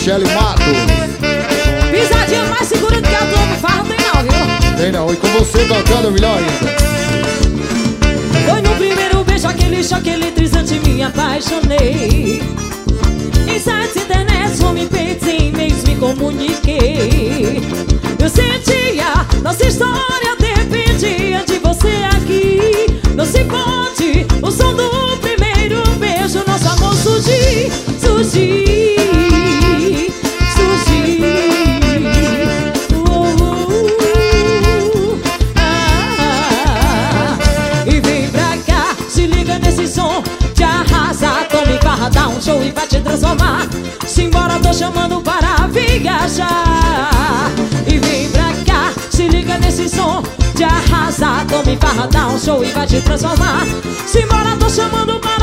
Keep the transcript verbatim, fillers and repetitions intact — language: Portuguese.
Michele Matos. Pisadinha mais segura do que a tua, não fala, tem não, viu? Tem não, e com você tocando melhor ainda. Foi no primeiro beijo, aquele choque eletrizante, me apaixonei. Em sites, internet, homepage, em e-mails me comuniquei. Eu sentia, nossa história dependia de você aqui. Não se pode, o som do primeiro beijo, nosso amor surgir, surgir, surgir. Uh, uh, ah, e vem pra cá, se liga nesse som, te arrasa, tome farra, dá um show e vai te transformar. Simbora, tô chamando para viajar. E vem pra cá, se liga nesse som, te arrasa, tome farra, dá um show e vai te transformar. Simbora, tô chamando para